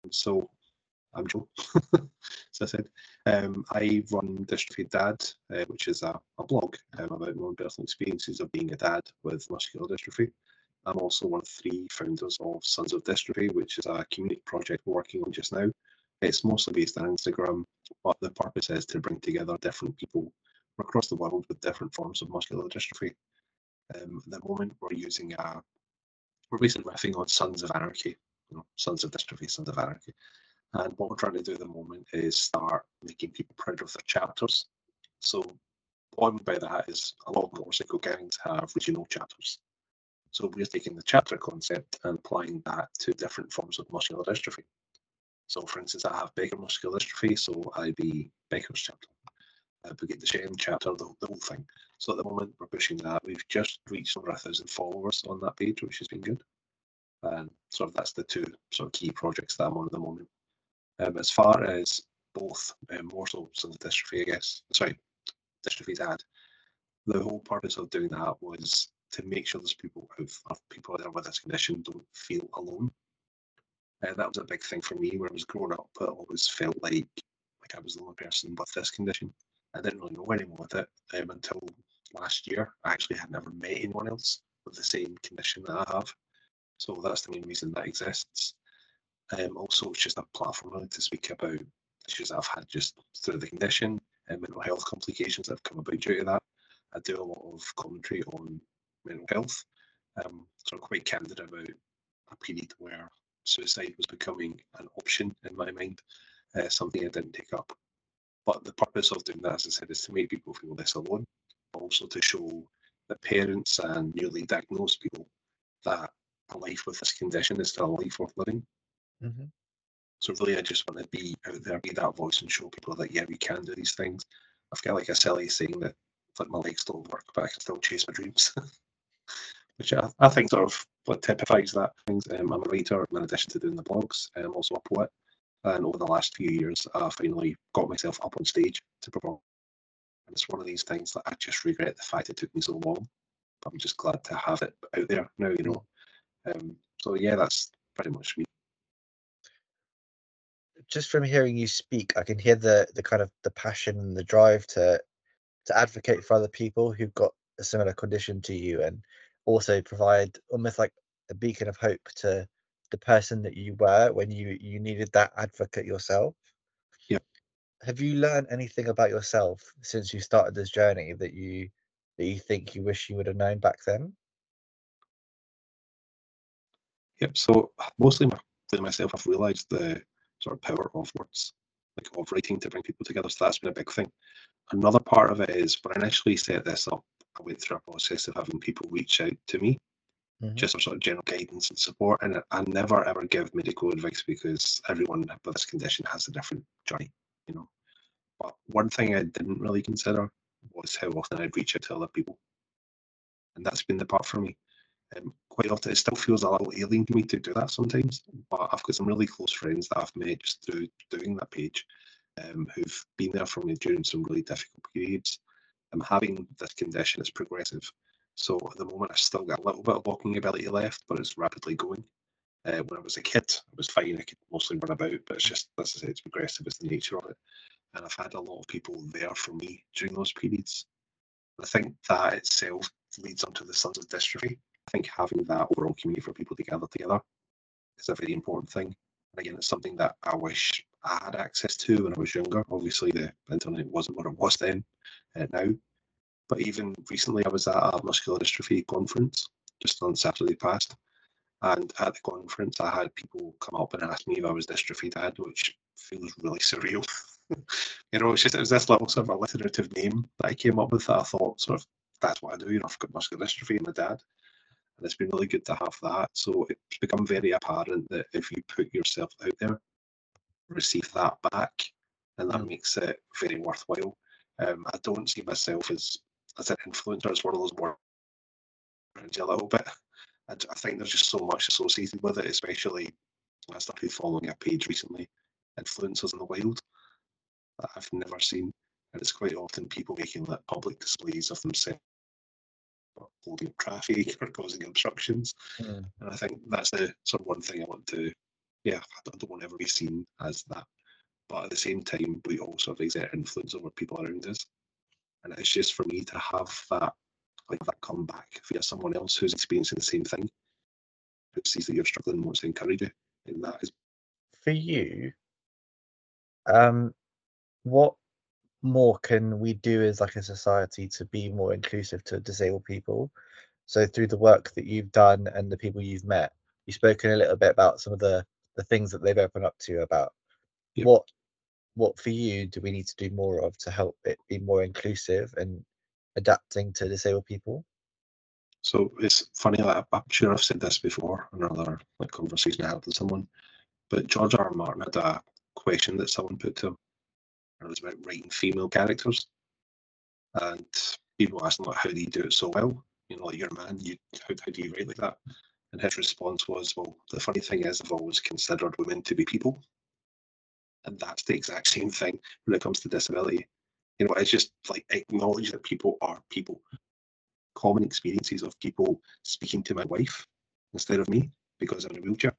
So I'm Joe, as I said. I run Dystrophy Dad, which is a blog about my own personal experiences of being a dad with muscular dystrophy. I'm also one of 3 founders of Sons of Dystrophy, which is a community project we're working on just now. It's mostly based on Instagram, but the purpose is to bring together different people across the world with different forms of muscular dystrophy. At the moment, we're basically riffing on Sons of Anarchy, Sons of Dystrophy, Sons of Anarchy. And what we're trying to do at the moment is start making people proud of their chapters. So what I mean by that is a lot of motorcycle gangs have regional chapters. So we're taking the chapter concept and applying that to different forms of muscular dystrophy. So for instance, I have Becker muscular dystrophy, so I'd be Becker's chapter. Brigitte Duchenne chapter, the whole thing. So at the moment we're pushing that. We've just reached over 1,000 followers on that page, which has been good. And sort of that's the 2 sort of key projects that I'm on at the moment. As far as both more so Sons of Dystrophy, I guess, sorry, Dystrophy Dad, the whole purpose of doing that was to make sure there's people out there with this condition don't feel alone. That was a big thing for me when I was growing up. I always felt like I was the only person with this condition. I didn't really know anyone with it until last year. I actually had never met anyone else with the same condition that I have. So that's the main reason that exists. Also, it's just a platform really to speak about issues that I've had just through the condition and mental health complications that have come about due to that. I do a lot of commentary on mental health, so I'm quite candid about a period where suicide was becoming an option in my mind, something I didn't take up. But the purpose of doing that, as I said, is to make people feel less alone, but also to show the parents and newly diagnosed people that a life with this condition is still a life worth living. Mm-hmm. So really, I just want to be out there, be that voice, and show people that yeah, we can do these things. I've got like a silly saying that like my legs don't work, but I can still chase my dreams, which I think sort of what typifies that. I'm a writer in addition to doing the blogs. I'm also a poet, and over the last few years, I finally got myself up on stage to perform. And it's one of these things that I just regret the fact it took me so long, but I'm just glad to have it out there now. So yeah, that's pretty much me. Just from hearing you speak, I can hear the kind of the passion and the drive to advocate for other people who've got a similar condition to you, and also provide almost like a beacon of hope to the person that you were when you needed that advocate yourself. Yeah. Have you learned anything about yourself since you started this journey that you think you wish you would have known back then? Yep. So mostly for myself, I've realised the sort of power of words, like of writing to bring people together. So that's been a big thing. Another part of it is when I initially set this up, I went through a process of having people reach out to me Mm-hmm. just for sort of general guidance and support. And I never ever give medical advice because everyone with this condition has a different journey. But one thing I didn't really consider was how often I'd reach out to other people. And that's been the part for me. Quite often, it still feels a little alien to me to do that sometimes, but I've got some really close friends that I've met just through doing that page, who've been there for me during some really difficult periods. Having this condition is progressive, so at the moment I've still got a little bit of walking ability left, but it's rapidly going. When I was a kid, I was fine. I could mostly run about, but it's just, as I say, it's progressive. It's the nature of it, and I've had a lot of people there for me during those periods. I think that itself leads on to the Sons of Dystrophy. I think having that overall community for people to gather together is a very important thing. And again, it's something that I wish I had access to when I was younger. Obviously, the internet wasn't what it was then, now. But even recently, I was at a muscular dystrophy conference just on Saturday past. And at the conference, I had people come up and ask me if I was Dystrophy Dad, which feels really surreal. It was this little sort of alliterative name that I came up with that I thought sort of that's what I do. I've got muscular dystrophy and my dad, and it's been really good to have that. So it's become very apparent that if you put yourself out there, receive that back, and that makes it very worthwhile. I don't see myself as an influencer. It's one of those words a little bit. I think there's just so much associated with it, especially I started following a page recently, Influencers in the Wild, that I've never seen. And it's quite often people making like public displays of themselves holding up traffic or causing obstructions. Mm. And I think that's the sort of one thing I want to yeah, I don't want to ever be seen as that. But at the same time, we also have exert influence over people around us. And it's just for me to have that, like that comeback via someone else who's experiencing the same thing, who sees that you're struggling and wants to encourage you. And that is For you, what more can we do as like a society to be more inclusive to disabled people? So through the work that you've done and the people you've met, you've spoken a little bit about some of the things that they've opened up to you about. yeah. What for you do we need to do more of to help it be more inclusive and adapting to disabled people? So it's funny, like, I'm sure I've said this before in another like conversation I had with someone, but George R. R. Martin had a question that someone put to him, and it was about writing female characters. And people asked him, like, how do you do it so well? You know, like, you're a man, how do you write like that? And his response was, well, the funny thing is, I've always considered women to be people. And that's the exact same thing when it comes to disability. You know, it's just like acknowledge that people are people. Common experiences of people speaking to my wife instead of me because I'm in a wheelchair.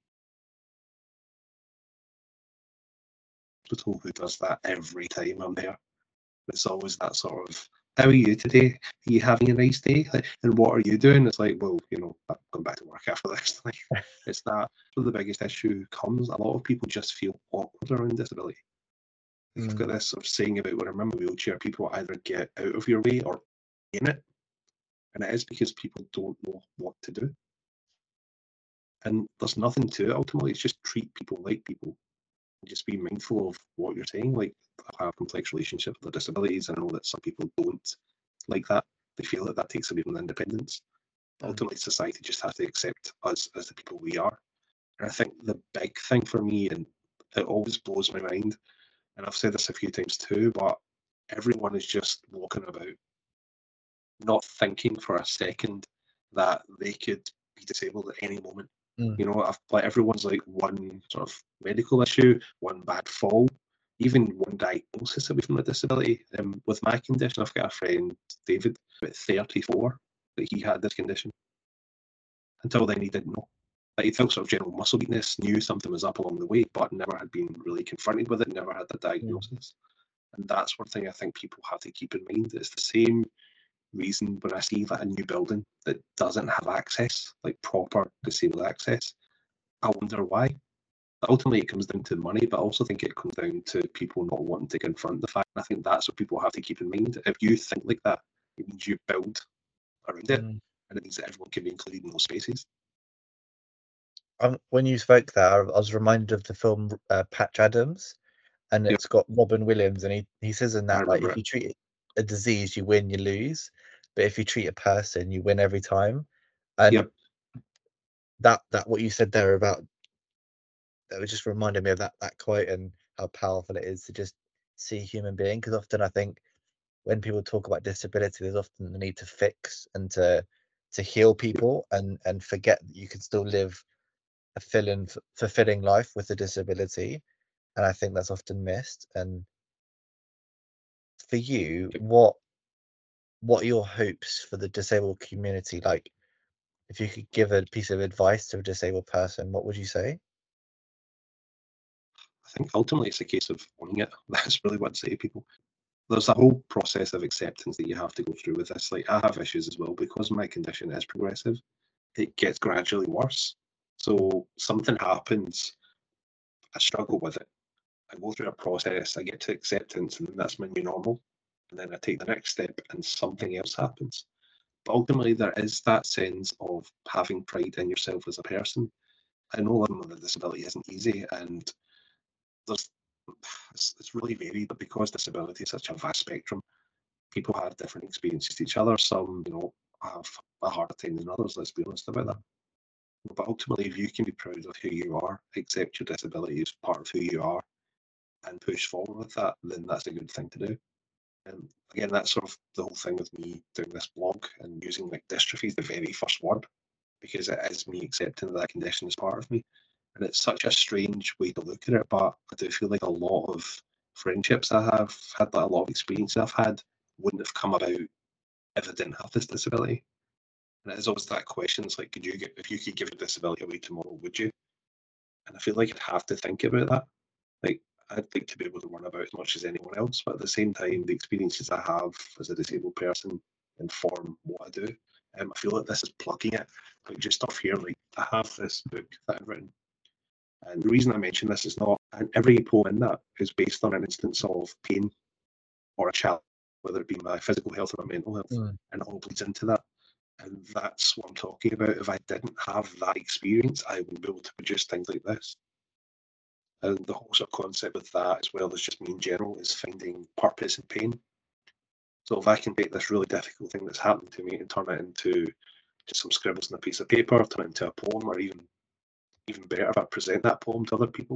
Hospital who does that every time I'm there. It's always that sort of, how are you today? Are you having a nice day? Like, and what are you doing? It's like, well, you know, I'm going back to work after this. Like, it's that where the biggest issue comes. A lot of people just feel awkward around disability. Like, I've got this sort of saying about when I'm in a wheelchair, people either get out of your way or in it. And it is because people don't know what to do. And there's nothing to it ultimately. It's just treat people like people. And just be mindful of what you're saying. Like, I have a complex relationship with disabilities. I know that some people don't like that. They feel that that takes away from independence. But ultimately, society just has to accept us as the people we are. And I think the big thing for me, and it always blows my mind, and I've said this a few times too, but everyone is just walking about not thinking for a second that they could be disabled at any moment. You know, like everyone's like one sort of medical issue, one bad fall, even one diagnosis away from a disability. With my condition, I've got a friend, David, at 34, that he had this condition. Until then, he didn't know. Like, he felt sort of general muscle weakness, knew something was up along the way, but never had been really confronted with it, never had the diagnosis. And that's one thing I think people have to keep in mind. It's the same reason when I see like a new building that doesn't have access, like proper disabled access, I wonder why. Ultimately, it comes down to money, but I also think it comes down to people not wanting to confront the fact. And I think that's what people have to keep in mind. If you think like that, it means you build around it, and it means that everyone can be included in those spaces. When you spoke there, I was reminded of the film Patch Adams, and Yep, it's got Robin Williams, and he says in I that, like, remember if it. you treat a disease, you win, you lose, but if you treat a person, you win every time. And Yep, that what you said there about that was just reminded me of that quote and how powerful it is to just see a human being. Because often I think when people talk about disability, there's often the need to fix and to heal yep. people and forget that you can still live a fulfilling life with a disability. And I think that's often missed. And for you, Yep. what are your hopes for the disabled community? Like, if you could give a piece of advice to a disabled person, what would you say? I think ultimately it's a case of owning it. That's really what I say to people. There's a whole process of acceptance that you have to go through with this. Like, I have issues as well because my condition is progressive. It gets gradually worse. So something happens, I struggle with it. I go through a process, I get to acceptance, and then that's my new normal. And then I take the next step, and something else happens. But ultimately, there is that sense of having pride in yourself as a person. I know living with a disability isn't easy, and there's it's really varied, but because disability is such a vast spectrum, people have different experiences to each other. Some, you know, have a harder time than others, let's be honest about that. But ultimately, if you can be proud of who you are, accept your disability as part of who you are, and push forward with that, then that's a good thing to do. And again, that's sort of the whole thing with me doing this blog and using like dystrophy as the very first word, because it is me accepting that condition as part of me. And it's such a strange way to look at it, but I do feel like a lot of friendships I have had, like a lot of experiences I've had, wouldn't have come about if I didn't have this disability. And it is always that question. It's like, could you get if you could give your disability away tomorrow, would you? And I feel like I'd have to think about that. Like, I'd like to be able to run about as much as anyone else, but at the same time, the experiences I have as a disabled person inform what I do. I feel like this is plugging it. Like, just off here, like, I have this book that I've written. And the reason I mention this is not, and every poem in that is based on an instance of pain or a challenge, whether it be my physical health or my mental health, and it all bleeds into that. And that's what I'm talking about. If I didn't have that experience, I wouldn't be able to produce things like this. And the whole sort of concept with that, as well as just me in general, is finding purpose in pain. So if I can take this really difficult thing that's happened to me and turn it into just some scribbles on a piece of paper, turn it into a poem, or even better, if I present that poem to other people,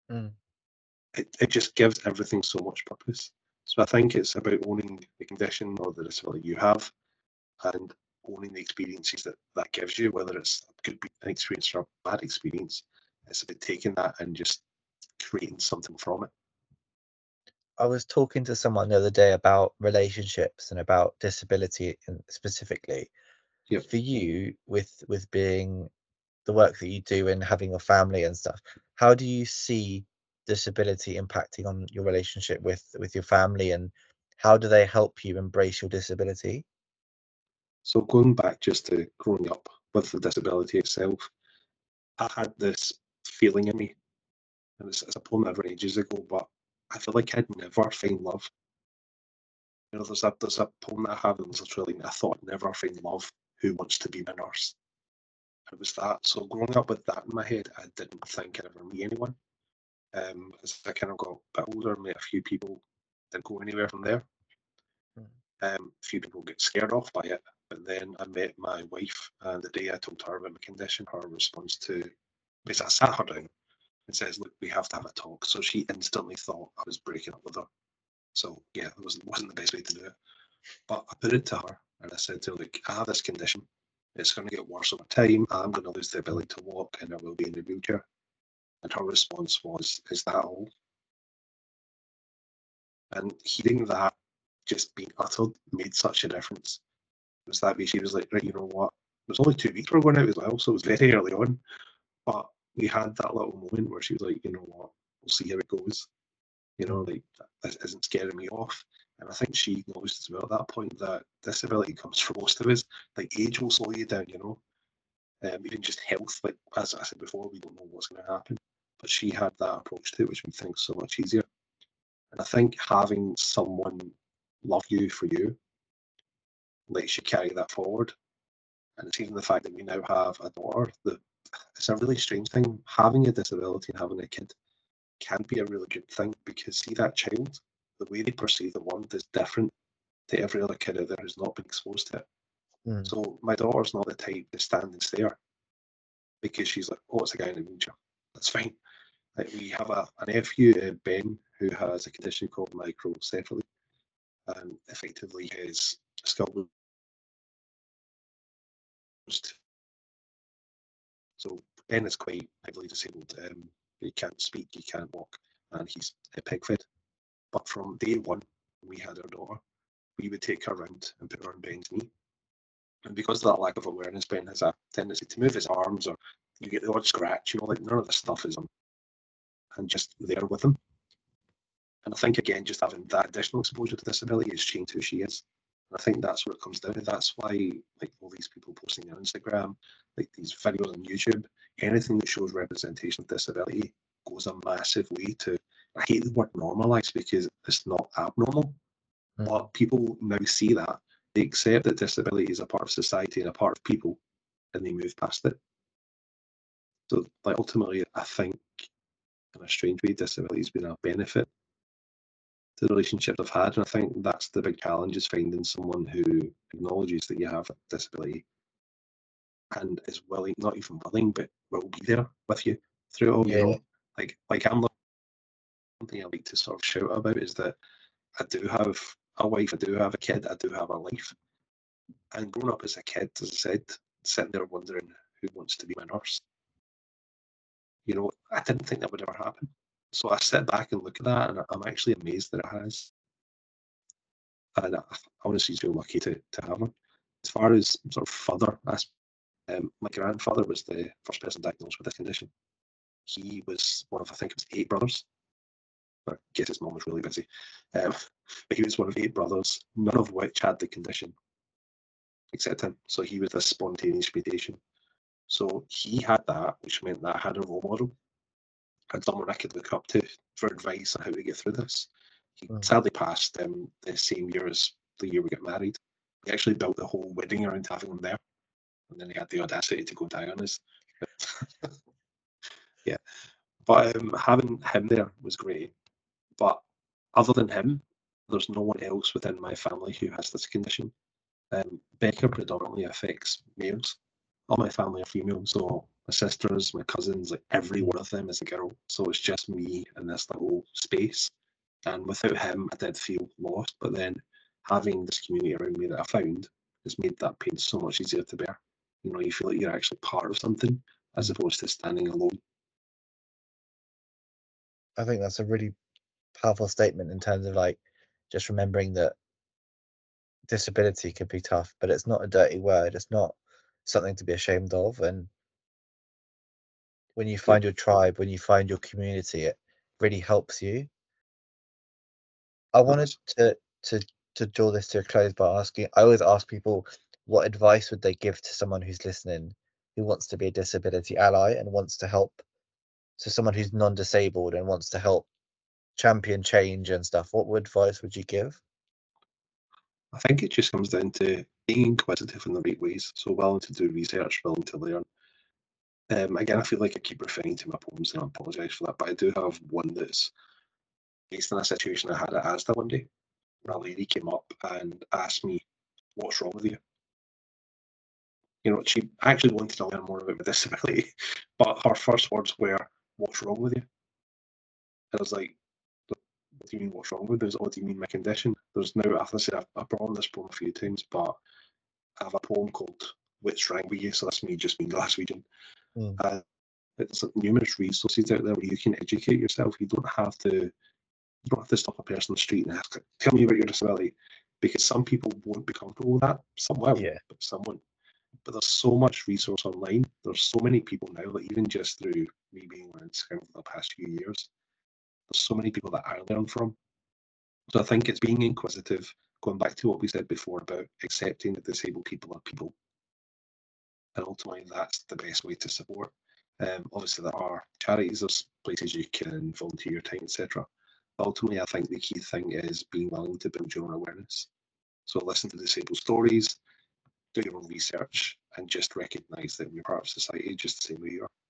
it just gives everything so much purpose. So I think it's about owning the condition or the disability you have, and owning the experiences that gives you, whether it's could be an experience or a bad experience. It's about taking that and just creating something from it. I was talking to someone the other day about relationships and about disability specifically. Yep. For you, with being the work that you do and having a family and stuff, how do you see disability impacting on your relationship with your family, and how do they help you embrace your disability? So going back just to growing up with the disability itself, I had this feeling in me, and it's a poem I've read ages ago, but I feel like I'd never find love. You know, there's a poem that I have, and there's literally, I thought I'd never find love. Who wants to be my nurse? It was that. So growing up with that in my head, I didn't think I'd ever meet anyone. As I kind of got a bit older, met a few people, didn't go anywhere from there. A few people get scared off by it, but then I met my wife, and the day I told her about my condition, her response to, basically, I sat her down and says, "Look, we have to have a talk." So she instantly thought I was breaking up with her. So yeah, it wasn't the best way to do it. But I put it to her, and I said to her, "Look, I have this condition. It's going to get worse over time. I'm going to lose the ability to walk, and I will be in a wheelchair." And her response was, "Is that all?" And hearing that just being uttered made such a difference. It was that way she was like, "Right, you know what? It was only 2 weeks we were going out as well, so it was very early on. But we had that little moment where she was like, you know what? We'll see how it goes. You know, like, this isn't scaring me off." And I think she acknowledged as well at that point that disability comes for most of us. Like, age will slow you down, you know. Even just health, like as I said before, we don't know what's going to happen. But she had that approach to it, which made things so much easier. And I think having someone love you for you lets you carry that forward. And it's even the fact that we now have a daughter that it's a really strange thing. Having a disability and having a kid can be a really good thing, because see, that child, the way they perceive the world is different to every other kid out there who's not been exposed to it. So my daughter's not the type to stand and stare because she's like, "Oh, it's a guy in a wheelchair." That's fine. Like, we have a nephew, Ben, who has a condition called microcephaly, and effectively his skull was. So Ben is quite heavily disabled. He can't speak, he can't walk, and he's peg fed. But from day one, when we had our daughter, we would take her around and put her on Ben's knee. And because of that lack of awareness, Ben has a tendency to move his arms, or you get the odd scratch, you know, like none of this stuff is on, and just there with him. And I think, again, just having that additional exposure to disability has changed who she is. And I think that's what it comes down to. That's why, like, all these people posting on Instagram, like these videos on YouTube, anything that shows representation of disability goes a massive way to, I hate the word normalize because it's not abnormal, but people now see that. They accept that disability is a part of society and a part of people, and they move past it. So, like, ultimately, I think, in a strange way, disability has been a benefit to the relationships I've had. And I think that's the big challenge, is finding someone who acknowledges that you have a disability and is willing, not even willing, but will be there with you through it all, you know. Like I'm one thing I like to sort of shout about is that I do have a wife, I do have a kid, I do have a life. And growing up as a kid, as I said, sitting there wondering who wants to be my nurse, you know, I didn't think that would ever happen. So I sit back and look at that, and I'm actually amazed that it has. And I honestly feel lucky to have her. As far as sort of further aspects, my grandfather was the first person diagnosed with this condition. he was one of, I think it was 8 brothers. I guess his mom was really busy. But he was one of 8 brothers, none of which had the condition, except him. So he was a spontaneous mutation. So he had that, which meant that I had a role model. I had someone I could look up to for advice on how to get through this. He sadly passed the same year as the year we got married. He actually built the whole wedding around having him there, and then he had the audacity to go die on us. Yeah, but having him there was great. But other than him, there's no one else within my family who has this condition. Becker predominantly affects males. All my family are female, so my sisters, my cousins, like every one of them is a girl. So it's just me in this little space. And without him, I did feel lost. But then having this community around me that I found has made that pain so much easier to bear. You know, you feel like you're actually part of something as opposed to standing alone. I think that's a really powerful statement in terms of like just remembering that disability can be tough, but it's not a dirty word. It's not something to be ashamed of. And when you find your tribe, when you find your community, it really helps you. I wanted to draw this to a close by asking, I always ask people what advice would they give to someone who's listening who wants to be a disability ally and wants to help, to someone who's non-disabled and wants to help champion change and stuff. What advice would you give? I think it just comes down to being inquisitive in the right ways. So willing to do research, willing to learn. Again, I feel like I keep referring to my poems, and I apologise for that, but I do have one that's based on a situation I had at ASDA one day, where a lady came up and asked me, "What's wrong with you?" You know, she actually wanted to learn more about my disability, but her first words were, "What's wrong with you?" And I was like, "What do you mean, what's wrong with me?" What do you mean, my condition? There's now, as I said, I've brought on this poem a few times, but I have a poem called "What's Wrong with You?" So that's me just being Glaswegian. There's numerous resources out there where you can educate yourself. You don't have to stop a person on the street and ask, "Tell me about your disability," because some people won't be comfortable with that. Some will, but some won't. But there's so much resource online. There's so many people now, like even just through me being on Instagram for the past few years, there's so many people that I learn from. So I think it's being inquisitive, going back to what we said before about accepting that disabled people are people. And ultimately, that's the best way to support. Obviously, there are charities, there's places you can volunteer your time, etc. Ultimately, I think the key thing is being willing to build your own awareness. So listen to disabled stories, do your own research, and just recognise that we're part of society just the same way you are.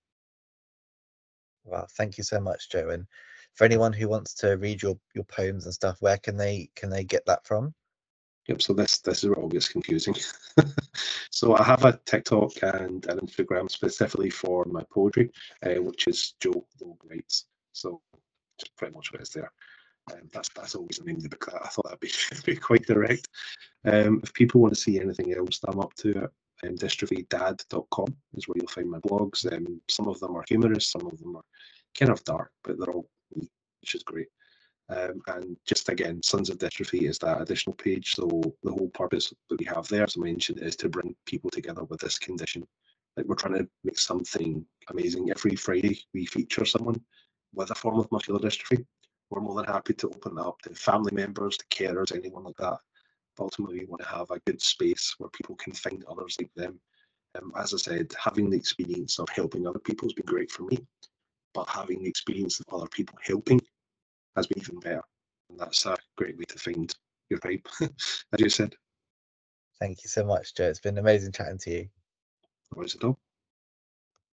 Well, thank you so much, Joe. And for anyone who wants to read your poems and stuff, where can they get that from? Yep, so this is where it all gets confusing. So I have a TikTok and an Instagram specifically for my poetry, which is Joe Logue Writes. So just pretty much what is there. That's always the name of the book. I thought that'd be quite direct. If people want to see anything else that I'm up to, dystrophydad.com is where you'll find my blogs. Some of them are humorous, some of them are kind of dark, but they're all me, which is great. And just again, Sons of Dystrophy is that additional page. So the whole purpose that we have there, as I mentioned, is to bring people together with this condition. Like we're trying to make something amazing. Every Friday we feature someone with a form of muscular dystrophy. We're more than happy to open that up to family members, to carers, anyone like that. But ultimately, we want to have a good space where people can find others like them. As I said, having the experience of helping other people has been great for me, but having the experience of other people helping has been even better. And that's a great way to find your tribe, as you said. Thank you so much, Joe. It's been amazing chatting to you. No worries at all.